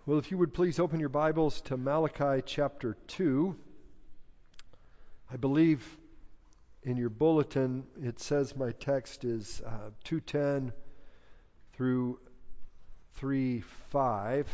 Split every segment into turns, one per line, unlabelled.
Well, if you would please open your Bibles to Malachi chapter 2. I believe in your bulletin it says my text is 2:10 through 3:5,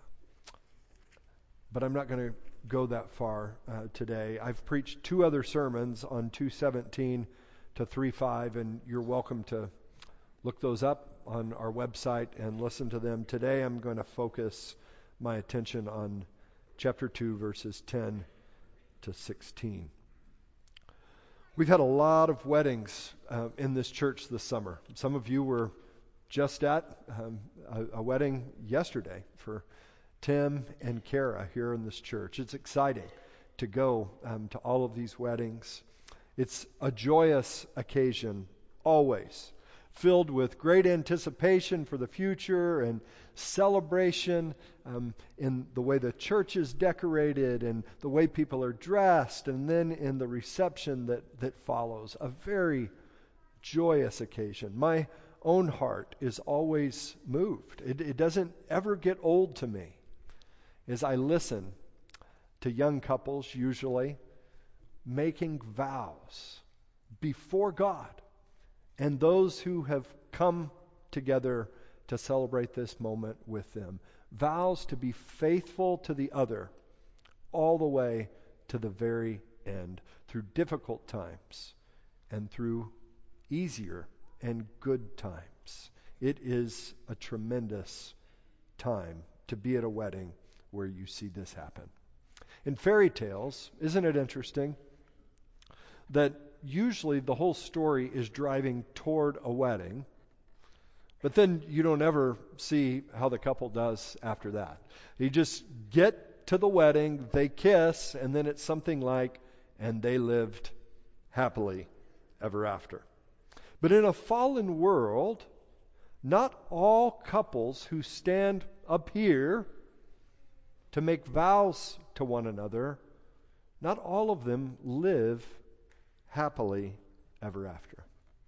but I'm not going to go that far today. I've preached two other sermons on 2:17 to 3:5, and you're welcome to look those up on our website and listen to them. Today I'm going to focus my attention on chapter 2, verses 10 to 16. We've had a lot of weddings in this church this summer. Some of you were just at a wedding yesterday for Tim and Kara here in this church. It's exciting to go to all of these weddings. It's a joyous occasion, always, filled with great anticipation for the future and celebration in the way the church is decorated and the way people are dressed, and then in the reception that follows. A very joyous occasion. My own heart is always moved. It doesn't ever get old to me as I listen to young couples, usually, making vows before God and those who have come together to celebrate this moment with them. Vows to be faithful to the other all the way to the very end, through difficult times and through easier and good times. It is a tremendous time to be at a wedding where you see this happen. In fairy tales, isn't it interesting that usually the whole story is driving toward a wedding, but then you don't ever see how the couple does after that. You just get to the wedding, they kiss, and then it's something like, and they lived happily ever after. But in a fallen world, not all couples who stand up here to make vows to one another, not all of them live happily ever after.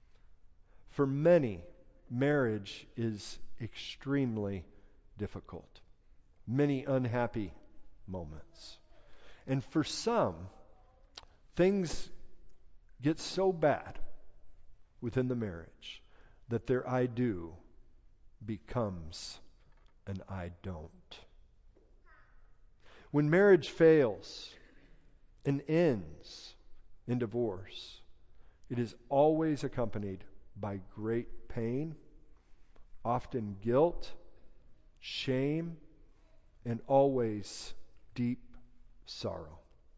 For many, marriage is extremely difficult. Many unhappy moments. And for some, things get so bad within the marriage that their I do becomes an I don't. When marriage fails and ends in divorce, it is always accompanied by great pain, often guilt, shame, and always deep sorrow.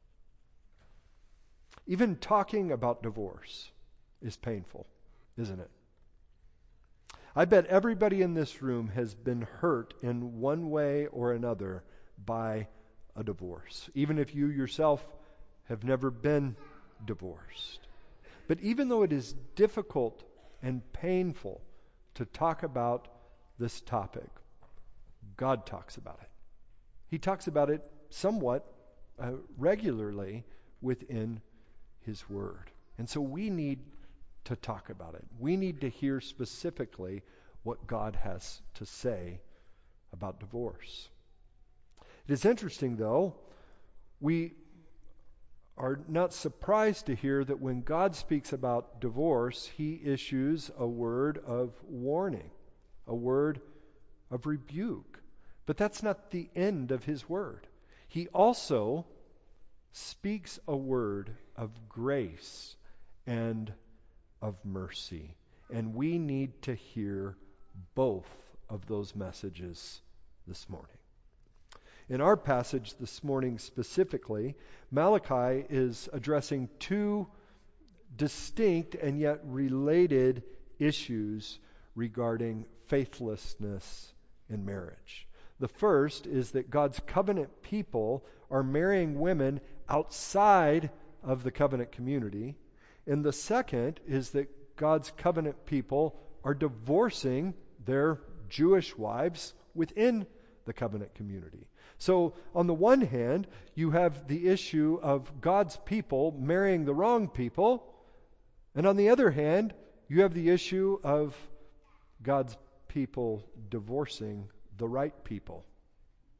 Even talking about divorce is painful, isn't it? I bet everybody in this room has been hurt in one way or another by a divorce, even if you yourself have never been divorced. But even though it is difficult and painful to talk about this topic, God talks about it. He talks about it somewhat regularly within His Word. And so we need to talk about it. We need to hear specifically what God has to say about divorce. It is interesting, though, we are not surprised to hear that when God speaks about divorce, He issues a word of warning, a word of rebuke. But that's not the end of His word. He also speaks a word of grace and of mercy. And we need to hear both of those messages this morning. In our passage this morning specifically, Malachi is addressing two distinct and yet related issues regarding faithlessness in marriage. The first is that God's covenant people are marrying women outside of the covenant community. And the second is that God's covenant people are divorcing their Jewish wives within the covenant community. So on the one hand, you have the issue of God's people marrying the wrong people, and on the other hand, you have the issue of God's people divorcing the right people.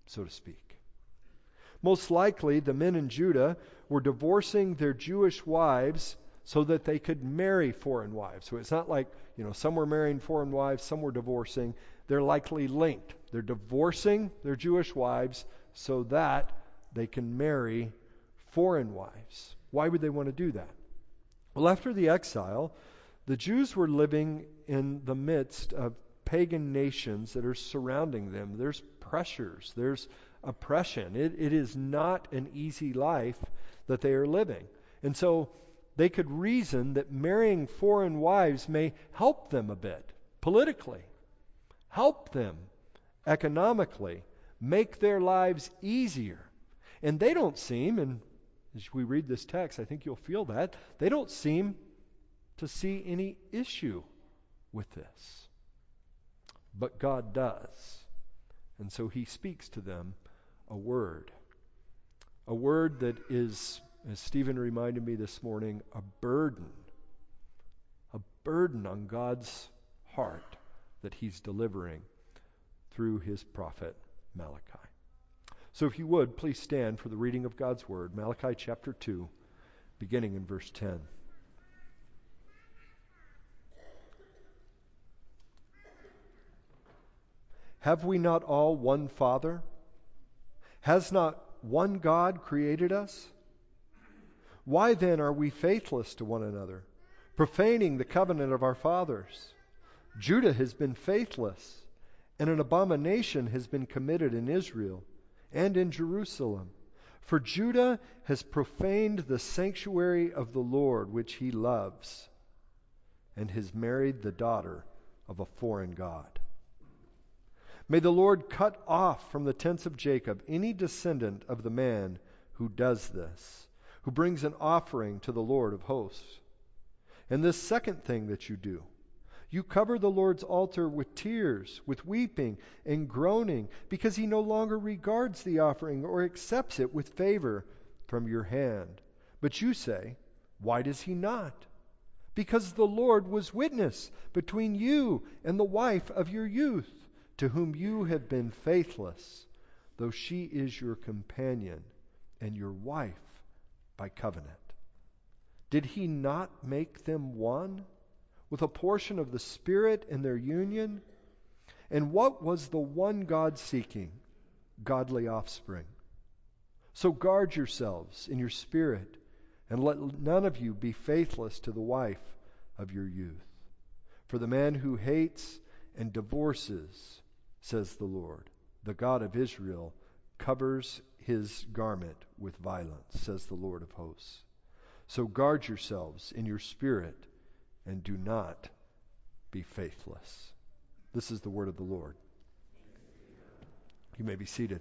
so to speak. Most likely, the men in Judah were divorcing their Jewish wives so that they could marry foreign wives. So it's not like, some were marrying foreign wives, some were divorcing. They're likely linked. They're divorcing their Jewish wives so that they can marry foreign wives. Why would they want to do that? Well, after the exile, the Jews were living in the midst of pagan nations that are surrounding them. There's pressures. There's oppression. It is not an easy life that they are living. And so they could reason that marrying foreign wives may help them a bit politically, help them economically, make their lives easier. And they don't seem, and as we read this text, I think you'll feel that, they don't seem to see any issue with this. But God does. And so he speaks to them a word that is, as Stephen reminded me this morning, a burden on God's heart that he's delivering through his prophet Malachi. So if you would, please stand for the reading of God's word, Malachi chapter 2, beginning in verse 10. Have we not all one Father? Has not one God created us? Why then are we faithless to one another, profaning the covenant of our fathers? Judah has been faithless, and an abomination has been committed in Israel and in Jerusalem. For Judah has profaned the sanctuary of the Lord, which he loves, and has married the daughter of a foreign god. May the Lord cut off from the tents of Jacob any descendant of the man who does this, who brings an offering to the Lord of hosts. And this second thing that you do, you cover the Lord's altar with tears, with weeping and groaning, because he no longer regards the offering or accepts it with favor from your hand. But you say, why does he not? Because the Lord was witness between you and the wife of your youth, to whom you have been faithless, though she is your companion and your wife by covenant. Did he not make them one, with a portion of the Spirit in their union? And what was the one God seeking? Godly offspring. So guard yourselves in your spirit, and let none of you be faithless to the wife of your youth. For the man who hates and divorces, says the Lord, the God of Israel, covers his garment with violence, says the Lord of hosts. So guard yourselves in your spirit, and do not be faithless. This is the word of the Lord. You may be seated.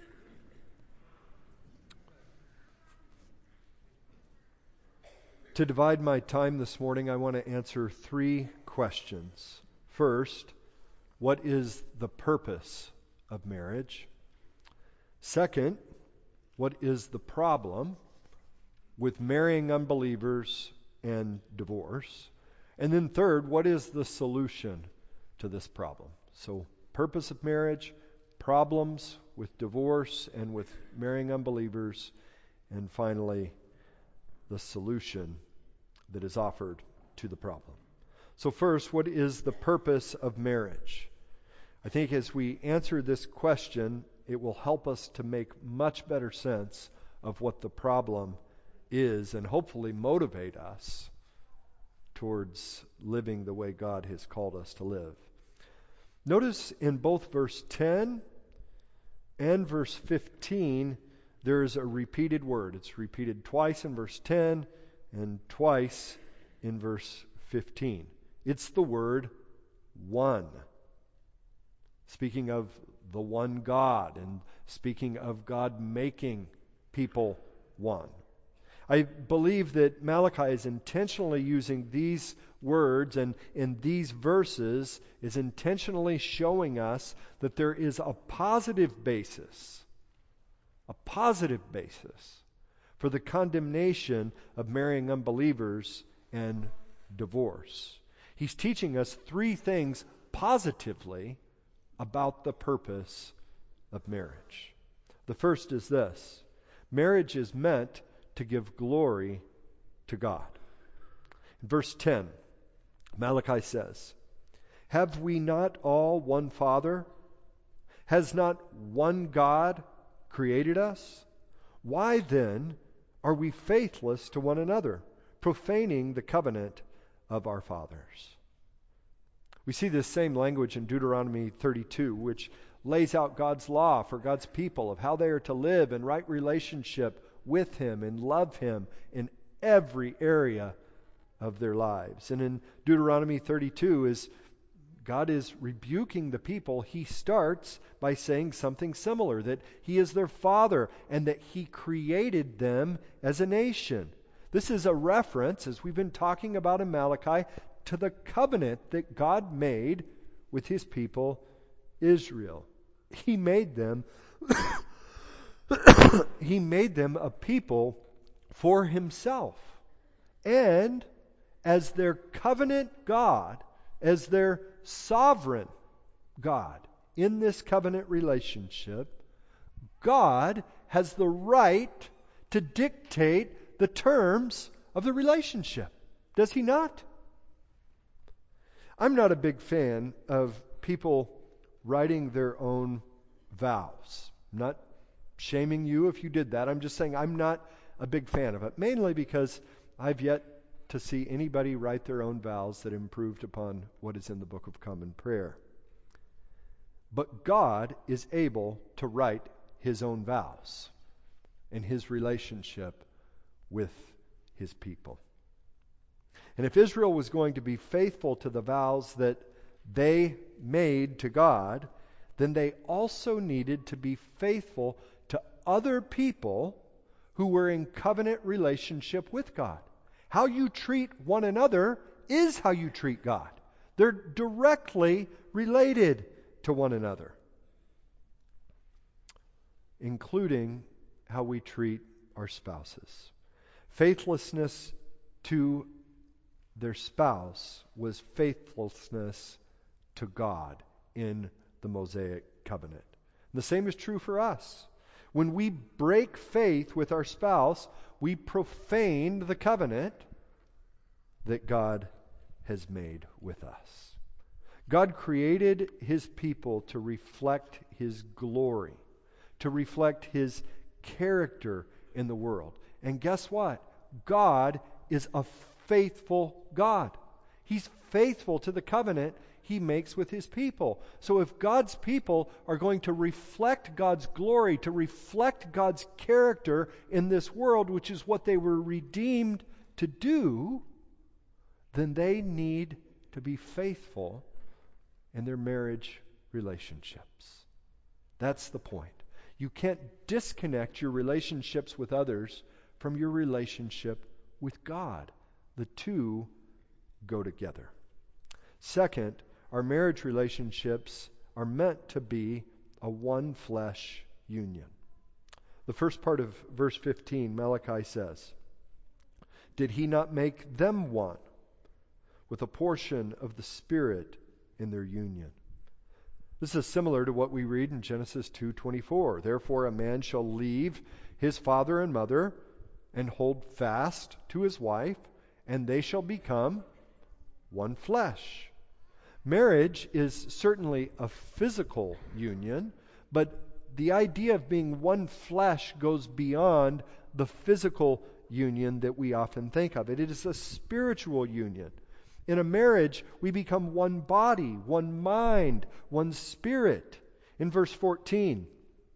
To divide my time this morning, I want to answer 3 questions. First, what is the purpose of marriage? Second, what is the problem with marrying unbelievers and divorce? And then third, what is the solution to this problem? So, purpose of marriage, problems with divorce and with marrying unbelievers, and finally, the solution that is offered to the problem. So first, what is the purpose of marriage? I think as we answer this question, it will help us to make much better sense of what the problem is and hopefully motivate us towards living the way God has called us to live. Notice in both verse 10 and verse 15, there is a repeated word. It's repeated twice in verse 10 and twice in verse 15. It's the word one. Speaking of the one God and speaking of God making people one. I believe that Malachi is intentionally using these words and in these verses is intentionally showing us that there is a positive basis for the condemnation of marrying unbelievers and divorce. He's teaching us 3 things positively about the purpose of marriage. The first is this: marriage is meant to give glory to God. In verse 10, Malachi says, "Have we not all one Father? Has not one God created us? Why then are we faithless to one another, profaning the covenant of our fathers?" We see this same language in Deuteronomy 32, which lays out God's law for God's people of how they are to live in right relationship with Him and love Him in every area of their lives. And in Deuteronomy 32, as God is rebuking the people, He starts by saying something similar, that He is their Father and that He created them as a nation. This is a reference, as we've been talking about in Malachi, to the covenant that God made with His people Israel. He made them He made them a people for Himself. And as their covenant God, as their sovereign God in this covenant relationship, God has the right to dictate the terms of the relationship. Does He not? I'm not a big fan of people writing their own vows. I'm not shaming you if you did that. I'm just saying I'm not a big fan of it, mainly because I've yet to see anybody write their own vows that improved upon what is in the Book of Common Prayer. But God is able to write His own vows in His relationship with His people. And if Israel was going to be faithful to the vows that they made to God, then they also needed to be faithful to other people who were in covenant relationship with God. How you treat one another is how you treat God. They're directly related to one another, including how we treat our spouses. Faithlessness to their spouse was faithlessness to God in the Mosaic covenant. And the same is true for us. When we break faith with our spouse, we profane the covenant that God has made with us. God created His people to reflect His glory, to reflect His character in the world. And guess what? God is a faithful God. He's faithful to the covenant He makes with His people. So if God's people are going to reflect God's glory, to reflect God's character in this world, which is what they were redeemed to do, then they need to be faithful in their marriage relationships. That's the point. You can't disconnect your relationships with others from your relationship with God. The two go together. Second, our marriage relationships are meant to be a one flesh union. The first part of verse 15, Malachi says, "Did He not make them one with a portion of the Spirit in their union?" This is similar to what we read in Genesis 2:24. "Therefore a man shall leave his father and mother and hold fast to his wife, and they shall become one flesh." Marriage is certainly a physical union, but the idea of being one flesh goes beyond the physical union that we often think of. It is a spiritual union. In a marriage, we become one body, one mind, one spirit. In verse 14,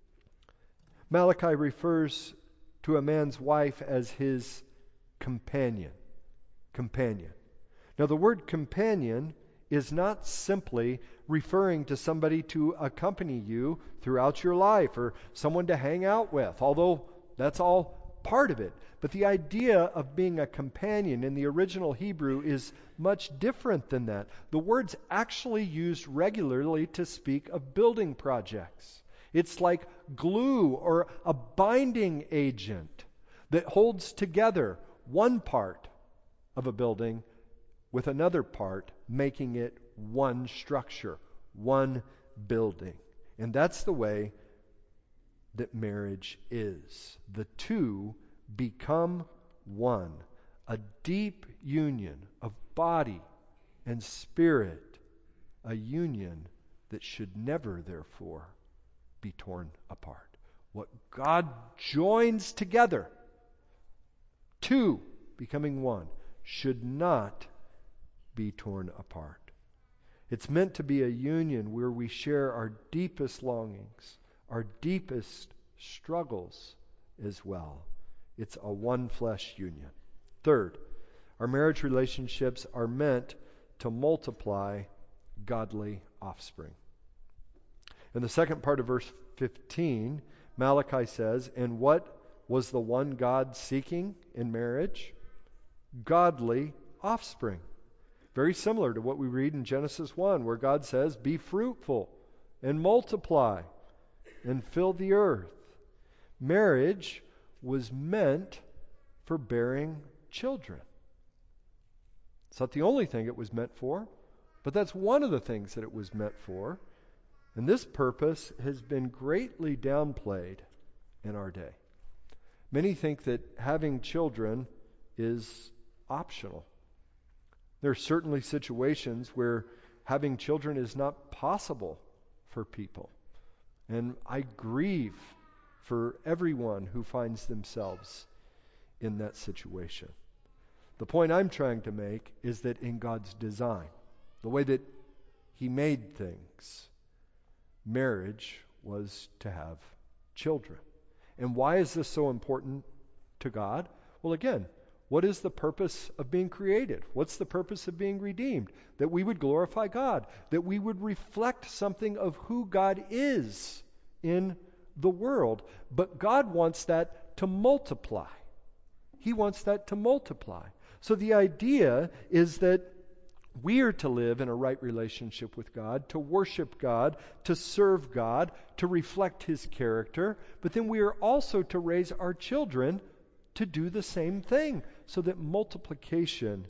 Malachi refers to a man's wife as his companion. Companion. Now, the word companion is not simply referring to somebody to accompany you throughout your life or someone to hang out with, although that's all part of it. But the idea of being a companion in the original Hebrew is much different than that. The word's actually used regularly to speak of building projects. It's like glue or a binding agent that holds together one part of a building with another part, making it one structure, one building. And that's the way that marriage is. The two become one, a deep union of body and spirit, a union that should never, therefore, be torn apart. What God joins together, two becoming one, should not be torn apart. It's meant to be a union where we share our deepest longings, our deepest struggles as well. It's a one flesh union. Third, our marriage relationships are meant to multiply godly offspring. In the second part of verse 15, Malachi says, "And what was the one God seeking in marriage? Godly offspring." Very similar to what we read in Genesis 1, where God says, "Be fruitful and multiply and fill the earth." Marriage was meant for bearing children. It's not the only thing it was meant for, but that's one of the things that it was meant for. And this purpose has been greatly downplayed in our day. Many think that having children is optional. There are certainly situations where having children is not possible for people. And I grieve for everyone who finds themselves in that situation. The point I'm trying to make is that in God's design, the way that He made things, marriage was to have children. And why is this so important to God? Well, again, what is the purpose of being created? What's the purpose of being redeemed? That we would glorify God, that we would reflect something of who God is in the world. But God wants that to multiply. He wants that to multiply. So the idea is that we are to live in a right relationship with God, to worship God, to serve God, to reflect His character, but then we are also to raise our children to do the same thing so that multiplication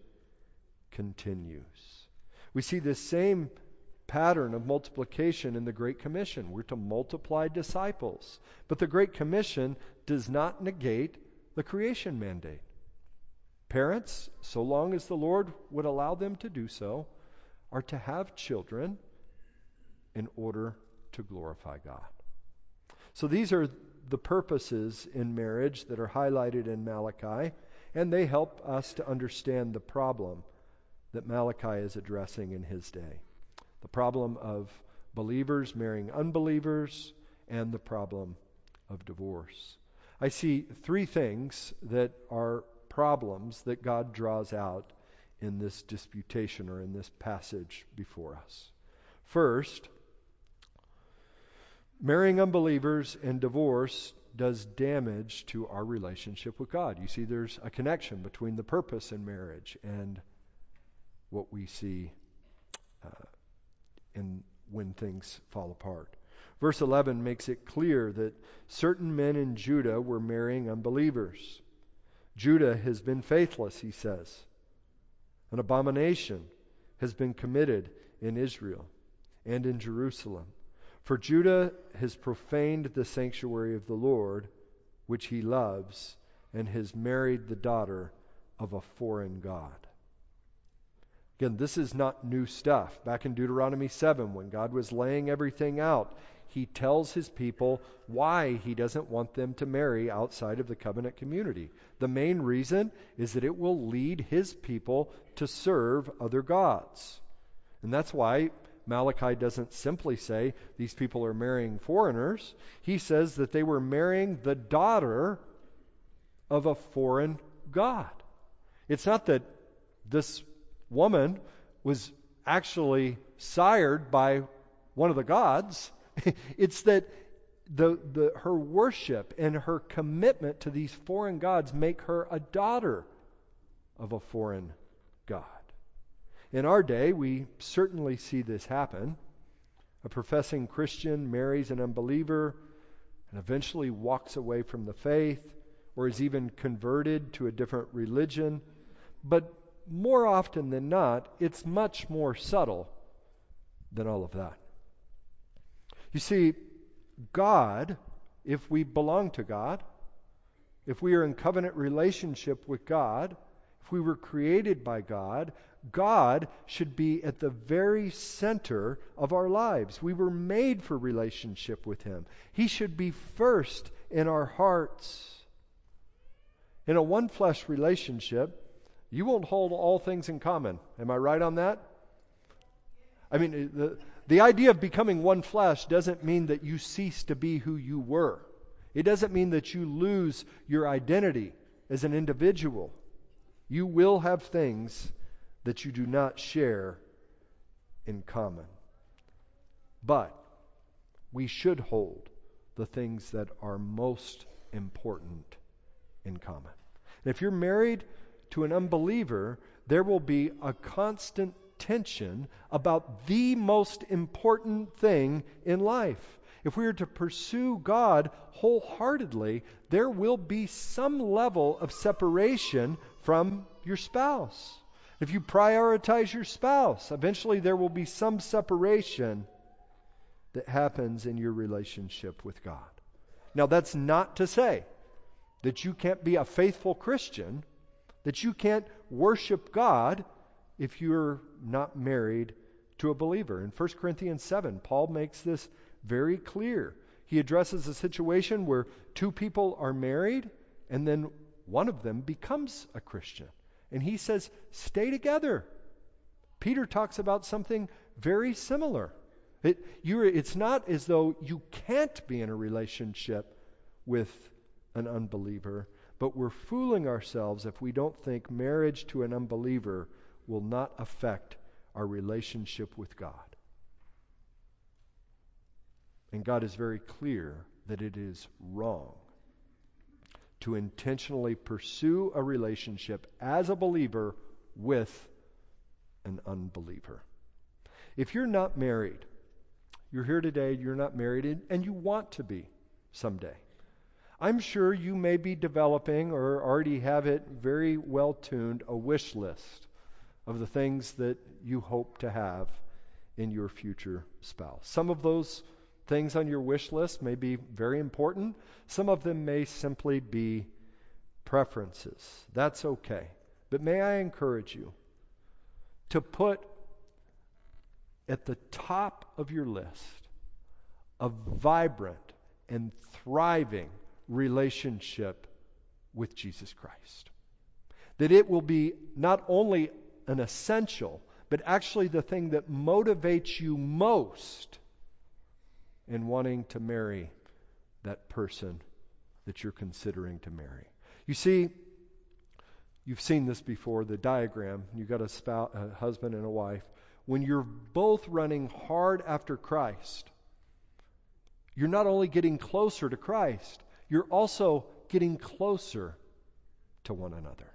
continues. We see this same pattern of multiplication in the Great Commission. We're to multiply disciples. But the Great Commission does not negate the creation mandate. Parents, so long as the Lord would allow them to do so, are to have children in order to glorify God. So these are the purposes in marriage that are highlighted in Malachi, and they help us to understand the problem that Malachi is addressing in his day. The problem of believers marrying unbelievers and the problem of divorce. I see three things that are problems that God draws out in this disputation or in this passage before us. First, marrying unbelievers and divorce does damage to our relationship with God. You see, there's a connection between the purpose in marriage and what we see in when things fall apart. Verse 11 makes it clear that certain men in Judah were marrying unbelievers. Judah has been faithless, he says. An abomination has been committed in Israel and in Jerusalem. For Judah has profaned the sanctuary of the Lord, which he loves, and has married the daughter of a foreign god. Again, this is not new stuff. Back in Deuteronomy 7, when God was laying everything out, He tells His people why He doesn't want them to marry outside of the covenant community. The main reason is that it will lead His people to serve other gods. And that's why Malachi doesn't simply say these people are marrying foreigners. He says that they were marrying the daughter of a foreign god. It's not that this woman was actually sired by one of the gods. It's that her worship and her commitment to these foreign gods make her a daughter of a foreign god. In our day, we certainly see this happen. A professing Christian marries an unbeliever and eventually walks away from the faith or is even converted to a different religion. But more often than not, it's much more subtle than all of that. You see, God if we belong to God, if we are in covenant relationship with God, if we were created by God, God should be at the very center of our lives. We were made for relationship with Him. He should be first in our hearts. In a one-flesh relationship, you won't hold all things in common. Am I right on that? I mean, the idea of becoming one flesh doesn't mean that you cease to be who you were. It doesn't mean that you lose your identity as an individual. You will have things that you do not share in common. But we should hold the things that are most important in common. And if you're married to an unbeliever, there will be a constant tension about the most important thing in life. If we are to pursue God wholeheartedly, there will be some level of separation from your spouse. If you prioritize your spouse, eventually there will be some separation that happens in your relationship with God. Now, that's not to say that you can't be a faithful Christian, that you can't worship God if you're not married to a believer. In 1 Corinthians 7, Paul makes this very clear. He addresses a situation where two people are married and then one of them becomes a Christian. And he says, stay together. Peter talks about something very similar. It's not as though you can't be in a relationship with an unbeliever, but we're fooling ourselves if we don't think marriage to an unbeliever will not affect our relationship with God. And God is very clear that it is wrong to intentionally pursue a relationship as a believer with an unbeliever. If you're not married, you're here today, you're not married, and you want to be someday. I'm sure you may be developing or already have it very well tuned, a wish list of the things that you hope to have in your future spouse. Some of those things on your wish list may be very important. Some of them may simply be preferences. That's okay. But may I encourage you to put at the top of your list a vibrant and thriving relationship with Jesus Christ. That it will be not only an essential, but actually the thing that motivates you most in wanting to marry that person that you're considering to marry. You see, you've seen this before, the diagram. You've got a husband and a wife. When you're both running hard after Christ, you're not only getting closer to Christ, you're also getting closer to one another.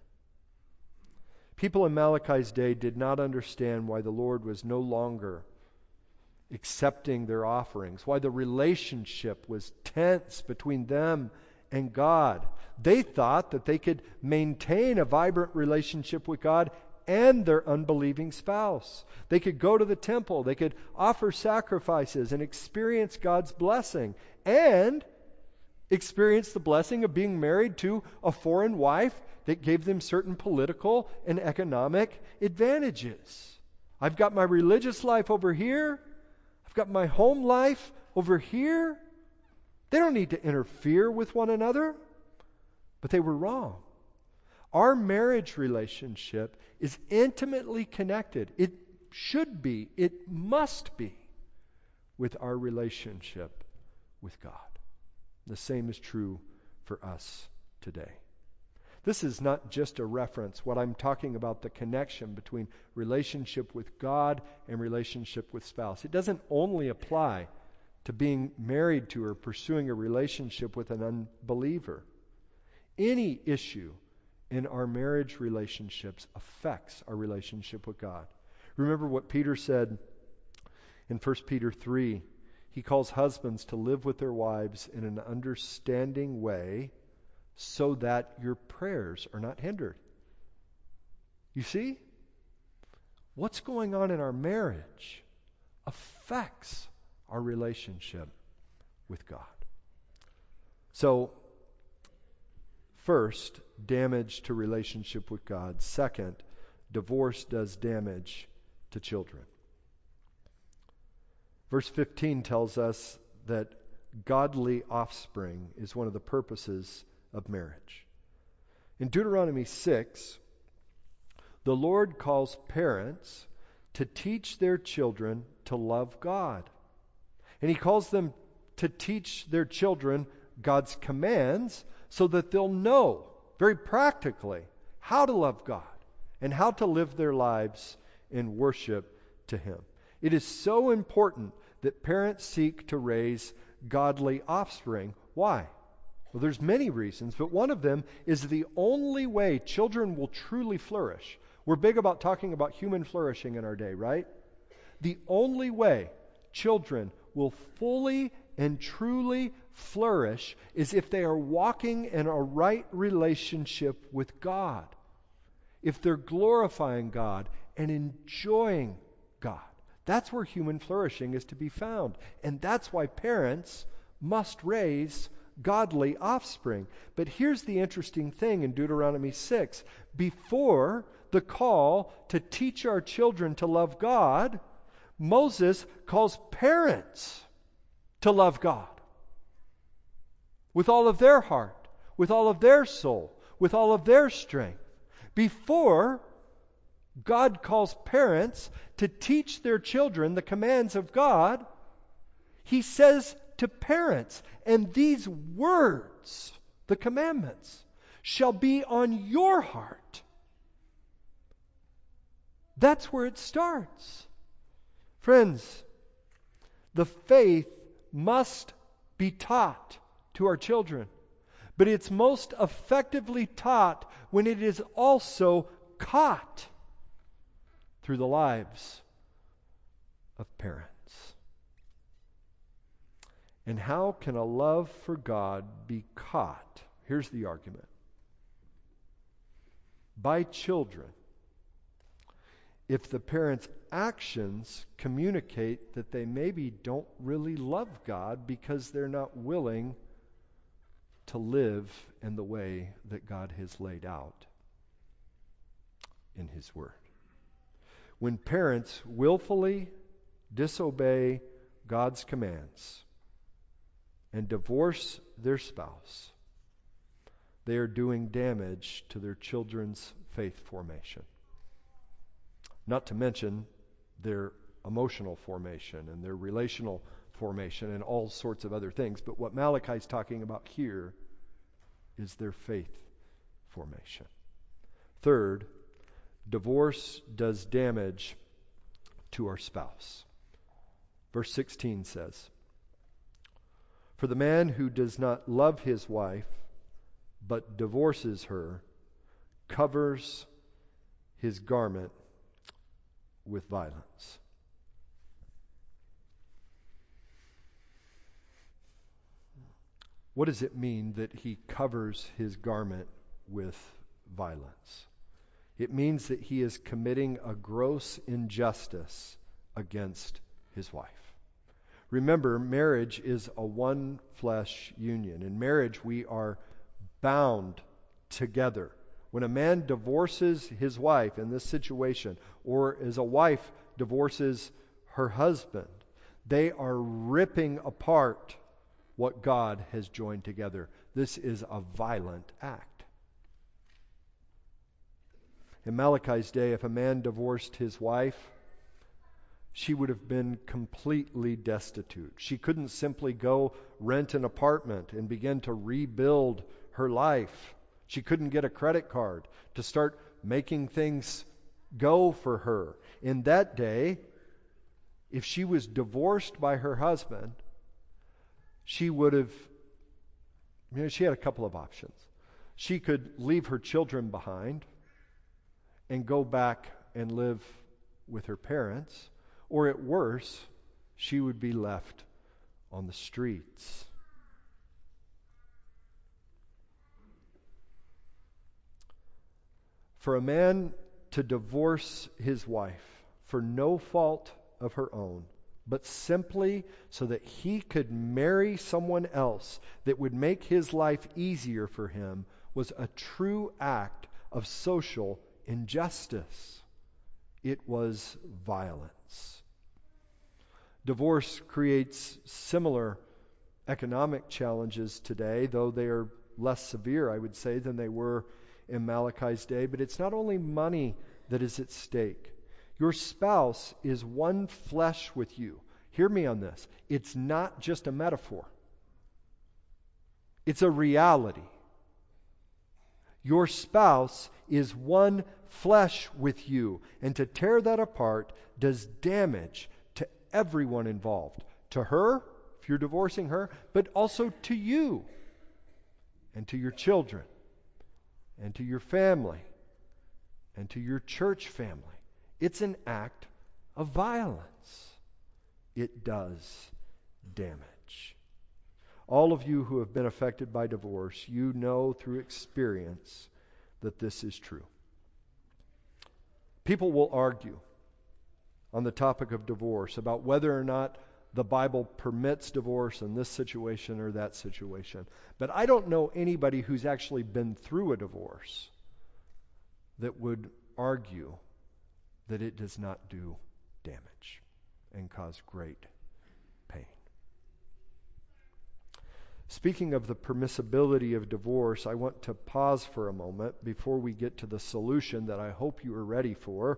People in Malachi's day did not understand why the Lord was no longer accepting their offerings, why the relationship was tense between them and God. They thought that they could maintain a vibrant relationship with God and their unbelieving spouse. They could go to the temple, they could offer sacrifices and experience God's blessing, and experience the blessing of being married to a foreign wife that gave them certain political and economic advantages. I've got my religious life over here. I've got my home life over here. They don't need to interfere with one another. But they were wrong. Our marriage relationship is intimately connected. It should be, it must be, with our relationship with God. The same is true for us today. This is not just a reference. What I'm talking about, the connection between relationship with God and relationship with spouse. It doesn't only apply to being married to or pursuing a relationship with an unbeliever. Any issue in our marriage relationships affects our relationship with God. Remember what Peter said in 1 Peter 3. He calls husbands to live with their wives in an understanding way so that your prayers are not hindered. You see? What's going on in our marriage affects our relationship with God. So, first, damage to relationship with God. Second, divorce does damage to children. Verse 15 tells us that godly offspring is one of the purposes of marriage. In Deuteronomy 6, the Lord calls parents to teach their children to love God. And He calls them to teach their children God's commands so that they'll know very practically how to love God and how to live their lives in worship to Him. It is so important that parents seek to raise godly offspring. Why? Well, there's many reasons, but one of them is the only way children will truly flourish. We're big about talking about human flourishing in our day, right? The only way children will fully and truly flourish is if they are walking in a right relationship with God. If they're glorifying God and enjoying God. That's where human flourishing is to be found. And that's why parents must raise godly offspring. But here's the interesting thing in Deuteronomy 6. Before the call to teach our children to love God, Moses calls parents to love God with all of their heart, with all of their soul, with all of their strength. Before God calls parents to teach their children the commands of God, He says to parents, and these words, the commandments, shall be on your heart. That's where it starts. Friends, the faith must be taught to our children, but it's most effectively taught when it is also caught through the lives of parents. And how can a love for God be caught? Here's the argument. By children, if the parents' actions communicate that they maybe don't really love God because they're not willing to live in the way that God has laid out in His Word. When parents willfully disobey God's commands and divorce their spouse, they are doing damage to their children's faith formation. Not to mention their emotional formation and their relational formation and all sorts of other things. But what Malachi is talking about here is their faith formation. Third, divorce does damage to our spouse. Verse 16 says, "For the man who does not love his wife, but divorces her, covers his garment with violence." What does it mean that he covers his garment with violence? It means that he is committing a gross injustice against his wife. Remember, marriage is a one flesh union. In marriage, we are bound together. When a man divorces his wife in this situation, or as a wife divorces her husband, they are ripping apart what God has joined together. This is a violent act. In Malachi's day, if a man divorced his wife, she would have been completely destitute. She couldn't simply go rent an apartment and begin to rebuild her life. She couldn't get a credit card to start making things go for her. In that day, if she was divorced by her husband, she would have, she had a couple of options. She could leave her children behind and go back and live with her parents, or at worst, she would be left on the streets. For a man to divorce his wife for no fault of her own but simply so that he could marry someone else that would make his life easier for him, was a true act of social injustice. It was violence. Divorce creates similar economic challenges today, though they are less severe, I would say, than they were in Malachi's day. But it's not only money that is at stake. Your spouse is one flesh with you. Hear me on this. It's not just a metaphor. It's a reality. Your spouse is one flesh with you. And to tear that apart does damage to everyone involved. To her, if you're divorcing her, but also to you and to your children and to your family and to your church family. It's an act of violence. It does damage. All of you who have been affected by divorce, you know through experience that this is true. People will argue on the topic of divorce about whether or not the Bible permits divorce in this situation or that situation. But I don't know anybody who's actually been through a divorce that would argue that it does not do damage and cause great pain. Speaking of the permissibility of divorce, I want to pause for a moment before we get to the solution that I hope you are ready for.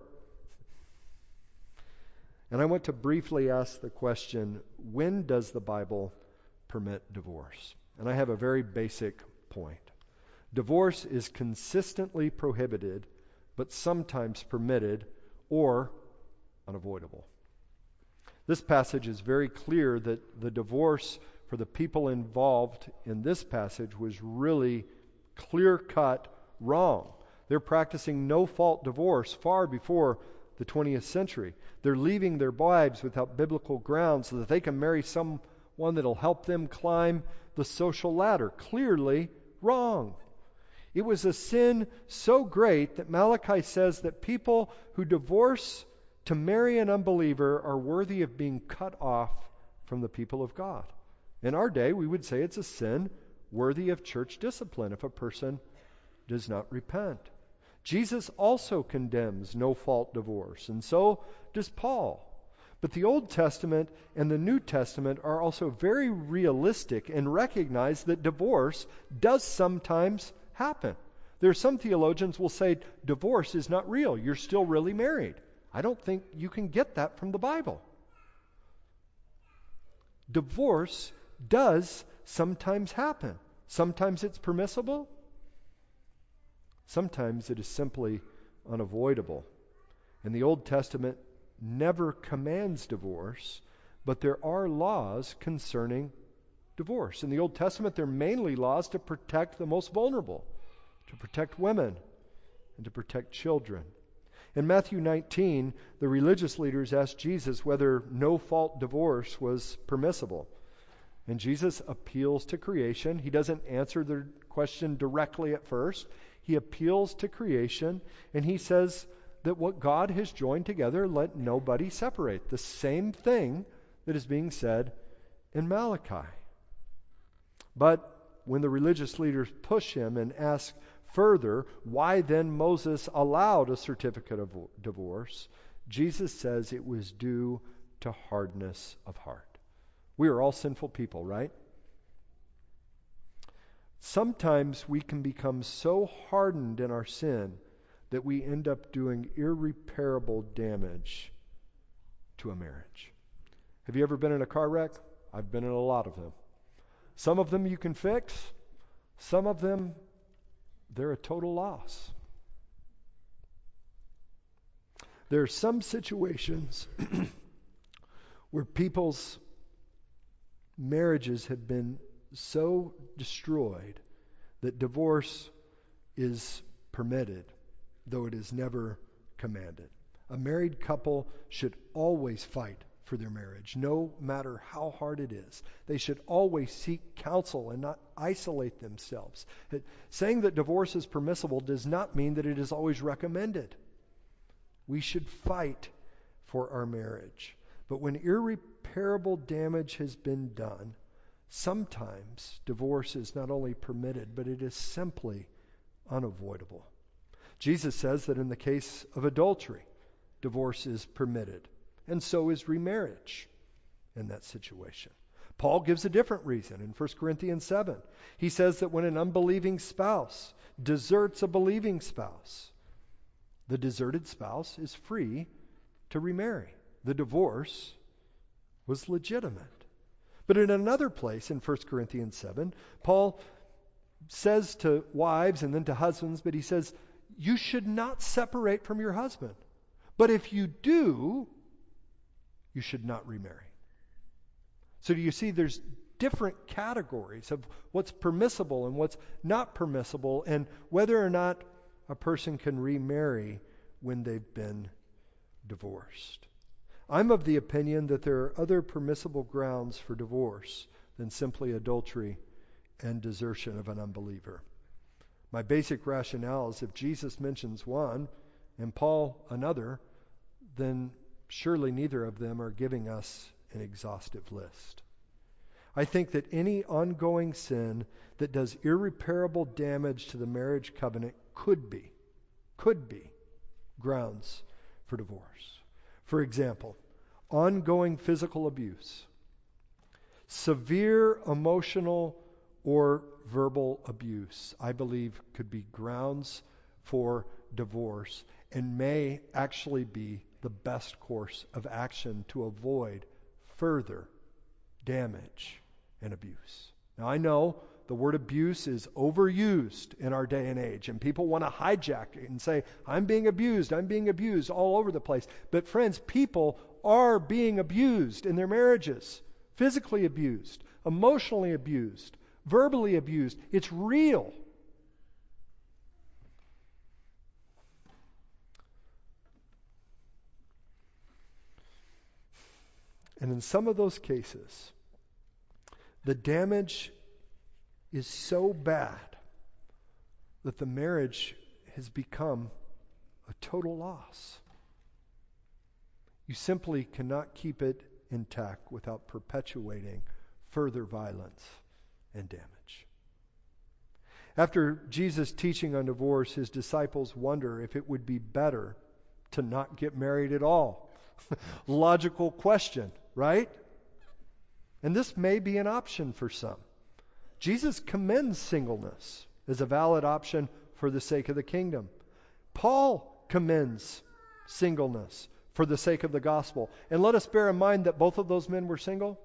And I want to briefly ask the question, when does the Bible permit divorce? And I have a very basic point. Divorce is consistently prohibited, but sometimes permitted or unavoidable. This passage is very clear that the divorce for the people involved in this passage was really clear-cut wrong. They're practicing no-fault divorce far before the 20th century. They're leaving their wives without biblical grounds so that they can marry someone that'll help them climb the social ladder. Clearly wrong. It was a sin so great that Malachi says that people who divorce to marry an unbeliever are worthy of being cut off from the people of God. In our day, we would say it's a sin worthy of church discipline if a person does not repent. Jesus also condemns no-fault divorce, and so does Paul. But the Old Testament and the New Testament are also very realistic and recognize that divorce does sometimes happen. There are some theologians who will say divorce is not real. You're still really married. I don't think you can get that from the Bible. Divorce does sometimes happen. Sometimes it's permissible. Sometimes it is simply unavoidable. And the Old Testament never commands divorce, but there are laws concerning divorce. In the Old Testament, there are mainly laws to protect the most vulnerable, to protect women, and to protect children. In Matthew 19, the religious leaders asked Jesus whether no-fault divorce was permissible. And Jesus appeals to creation. He doesn't answer their question directly at first. He appeals to creation, and he says that what God has joined together, let nobody separate. The same thing that is being said in Malachi. But when the religious leaders push him and ask further, why then Moses allowed a certificate of divorce, Jesus says it was due to hardness of heart. We are all sinful people, right? Sometimes we can become so hardened in our sin that we end up doing irreparable damage to a marriage. Have you ever been in a car wreck? I've been in a lot of them. Some of them you can fix. Some of them, they're a total loss. There are some situations where people's marriages have been so destroyed that divorce is permitted, though it is never commanded. A married couple should always fight for their marriage, no matter how hard it is. They should always seek counsel and not isolate themselves. Saying that divorce is permissible does not mean that it is always recommended. We should fight for our marriage. But when irreparable damage has been done, sometimes divorce is not only permitted, but it is simply unavoidable. Jesus says that in the case of adultery, divorce is permitted, and so is remarriage in that situation. Paul gives a different reason in 1 Corinthians 7. He says that when an unbelieving spouse deserts a believing spouse, the deserted spouse is free to remarry. The divorce was legitimate. But in another place in 1 Corinthians 7, Paul says to wives and then to husbands, but he says, you should not separate from your husband. But if you do, you should not remarry. So do you see there's different categories of what's permissible and what's not permissible, and whether or not a person can remarry when they've been divorced. I'm of the opinion that there are other permissible grounds for divorce than simply adultery and desertion of an unbeliever. My basic rationale is if Jesus mentions one and Paul another, then surely neither of them are giving us an exhaustive list. I think that any ongoing sin that does irreparable damage to the marriage covenant could be grounds for divorce. For example, ongoing physical abuse, severe emotional or verbal abuse, I believe could be grounds for divorce and may actually be the best course of action to avoid further damage and abuse. Now I know the word abuse is overused in our day and age, and people want to hijack it and say, I'm being abused all over the place. But friends, people are being abused in their marriages, physically abused, emotionally abused, verbally abused. It's real. And in some of those cases, the damage is so bad that the marriage has become a total loss. You simply cannot keep it intact without perpetuating further violence and damage. After Jesus' teaching on divorce, his disciples wonder if it would be better to not get married at all. Logical question, right? And this may be an option for some. Jesus commends singleness as a valid option for the sake of the kingdom. Paul commends singleness for the sake of the gospel. And let us bear in mind that both of those men were single.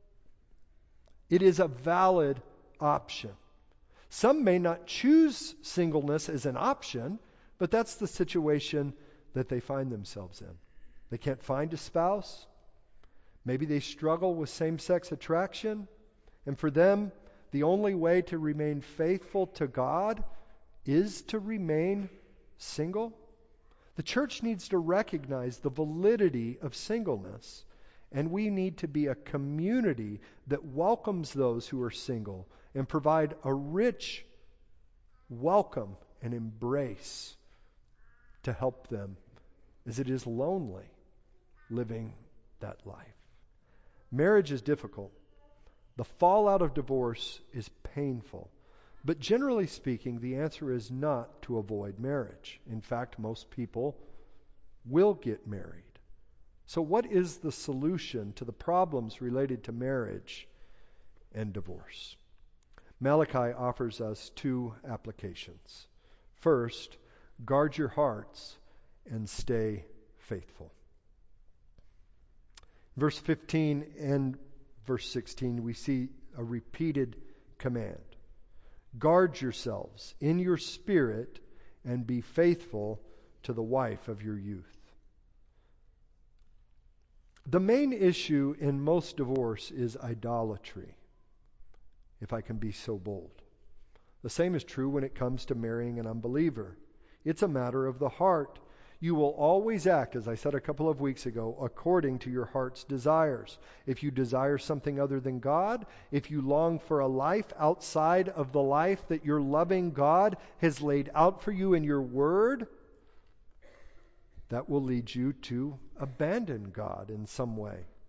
It is a valid option. Some may not choose singleness as an option, but that's the situation that they find themselves in. They can't find a spouse. Maybe they struggle with same-sex attraction. And for them, the only way to remain faithful to God is to remain single. The church needs to recognize the validity of singleness, and we need to be a community that welcomes those who are single and provide a rich welcome and embrace to help them, as it is lonely living that life. Marriage is difficult. The fallout of divorce is painful. But generally speaking, the answer is not to avoid marriage. In fact, most people will get married. So what is the solution to the problems related to marriage and divorce? Malachi offers us two applications. First, guard your hearts and stay faithful. Verse 15 and verse 16, we see a repeated command. Guard yourselves in your spirit and be faithful to the wife of your youth. The main issue in most divorce is idolatry, if I can be so bold. The same is true when it comes to marrying an unbeliever. It's a matter of the heart. You will always act, as I said a couple of weeks ago, according to your heart's desires. If you desire something other than God, if you long for a life outside of the life that your loving God has laid out for you in your word, that will lead you to abandon God in some way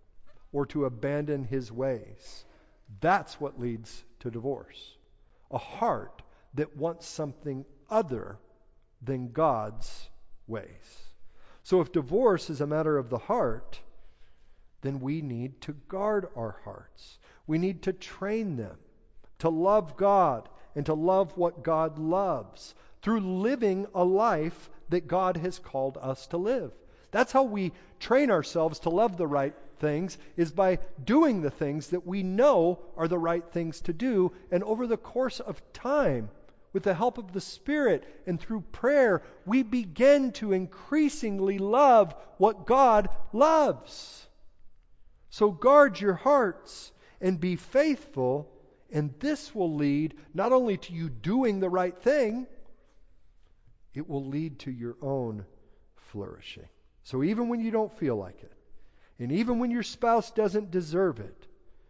or to abandon his ways. That's what leads to divorce. A heart that wants something other than God's ways. So if divorce is a matter of the heart, then we need to guard our hearts. We need to train them to love God and to love what God loves through living a life that God has called us to live. That's how we train ourselves to love the right things, is by doing the things that we know are the right things to do. And over the course of time, with the help of the Spirit and through prayer, we begin to increasingly love what God loves. So guard your hearts and be faithful, and this will lead not only to you doing the right thing, it will lead to your own flourishing. So even when you don't feel like it, and even when your spouse doesn't deserve it,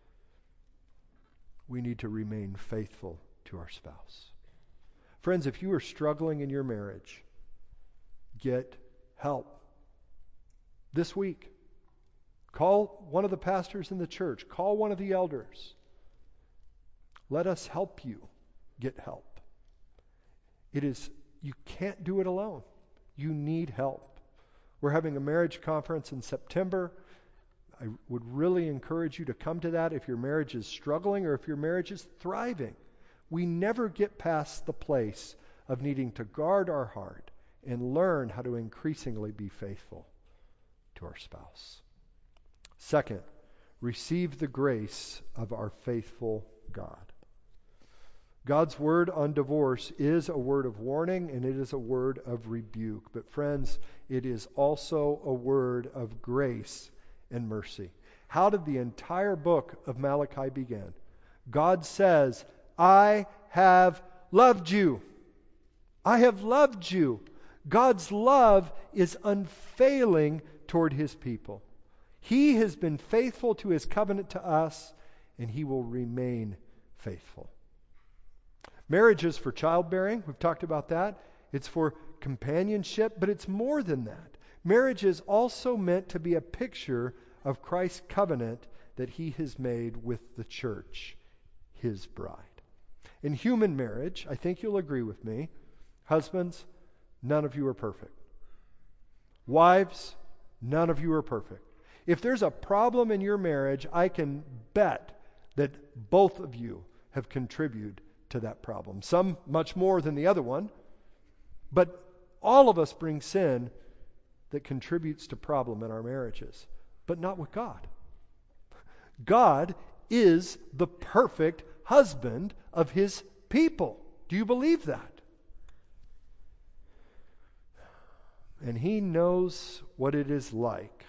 we need to remain faithful to our spouse. Friends, if you are struggling in your marriage, get help. This week, call one of the pastors in the church. Call one of the elders. Let us help you get help. You can't do it alone. You need help. We're having a marriage conference in September. I would really encourage you to come to that if your marriage is struggling or if your marriage is thriving. We never get past the place of needing to guard our heart and learn how to increasingly be faithful to our spouse. Second, receive the grace of our faithful God. God's word on divorce is a word of warning and it is a word of rebuke. But friends, it is also a word of grace and mercy. How did the entire book of Malachi begin? God says, I have loved you. I have loved you. God's love is unfailing toward his people. He has been faithful to his covenant to us, and he will remain faithful. Marriage is for childbearing. We've talked about that. It's for companionship, but it's more than that. Marriage is also meant to be a picture of Christ's covenant that he has made with the church, his bride. In human marriage, I think you'll agree with me, husbands, none of you are perfect. Wives, none of you are perfect. If there's a problem in your marriage, I can bet that both of you have contributed to that problem. Some much more than the other one, but all of us bring sin that contributes to problem in our marriages, but not with God. God is the perfect husband of his people. Do you believe that? And he knows what it is like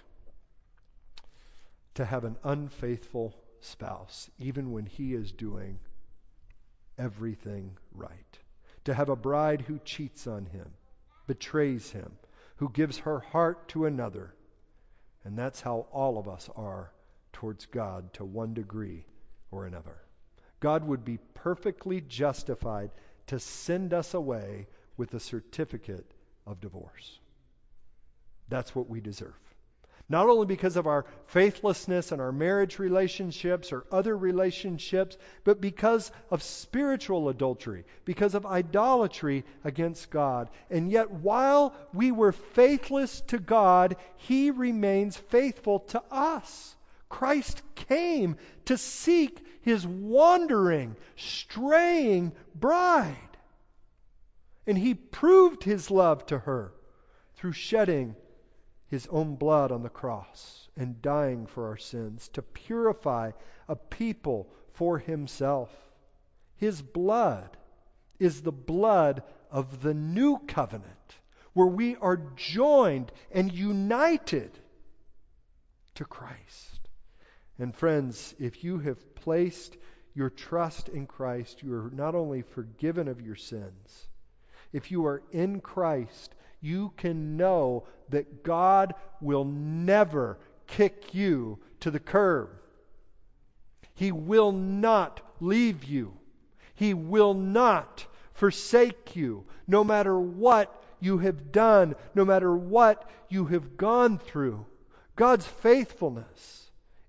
to have an unfaithful spouse, even when he is doing everything right. To have a bride who cheats on him, betrays him, who gives her heart to another. And that's how all of us are towards God to one degree or another. God would be perfectly justified to send us away with a certificate of divorce. That's what we deserve. Not only because of our faithlessness in our marriage relationships or other relationships, but because of spiritual adultery, because of idolatry against God. And yet, while we were faithless to God, he remains faithful to us. Christ came to seek his wandering, straying bride. And he proved his love to her through shedding his own blood on the cross and dying for our sins to purify a people for himself. His blood is the blood of the new covenant, where we are joined and united to Christ. And friends, if you have placed your trust in Christ, you are not only forgiven of your sins. If you are in Christ, you can know that God will never kick you to the curb. He will not leave you. He will not forsake you, no matter what you have done, no matter what you have gone through. God's faithfulness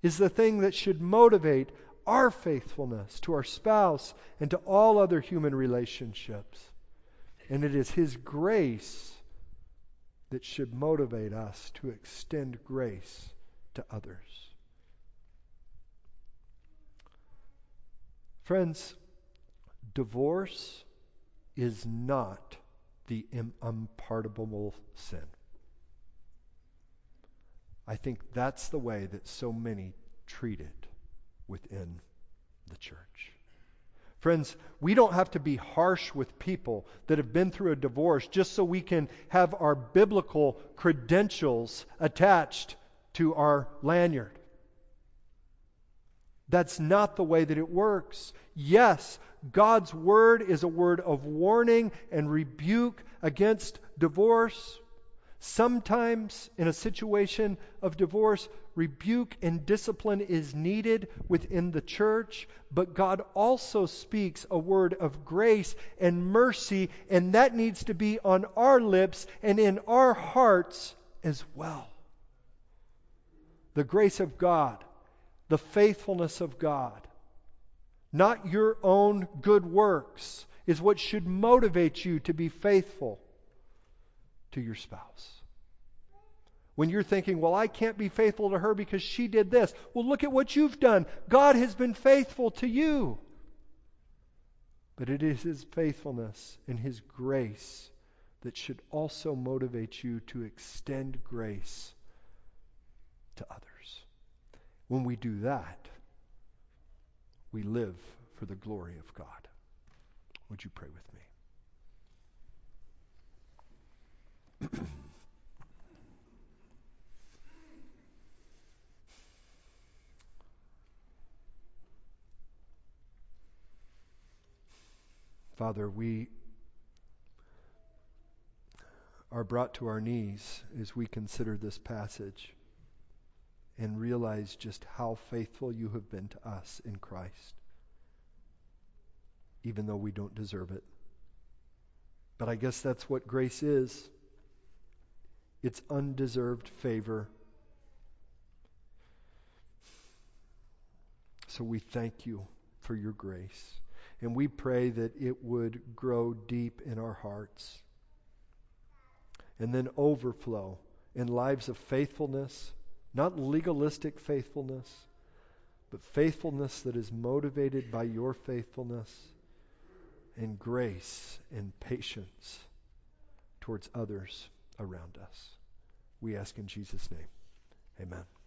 is the thing that should motivate our faithfulness to our spouse and to all other human relationships. And it is His grace that should motivate us to extend grace to others. Friends, divorce is not the unpardonable sin. I think that's the way that so many treat it within the church. Friends, we don't have to be harsh with people that have been through a divorce just so we can have our biblical credentials attached to our lanyard. That's not the way that it works. Yes, God's word is a word of warning and rebuke against divorce. Sometimes in a situation of divorce, rebuke and discipline is needed within the church, but God also speaks a word of grace and mercy, and that needs to be on our lips and in our hearts as well. The grace of God, the faithfulness of God, not your own good works, is what should motivate you to be faithful to your spouse. When you're thinking, well, I can't be faithful to her because she did this. Well, look at what you've done. God has been faithful to you. But it is His faithfulness and His grace that should also motivate you to extend grace to others. When we do that, we live for the glory of God. Would you pray with me? Father, we are brought to our knees as we consider this passage and realize just how faithful you have been to us in Christ, even though we don't deserve it. But I guess that's what grace is. It's undeserved favor. So we thank you for your grace. And we pray that it would grow deep in our hearts and then overflow in lives of faithfulness, not legalistic faithfulness, but faithfulness that is motivated by your faithfulness and grace and patience towards others around us. We ask in Jesus' name. Amen.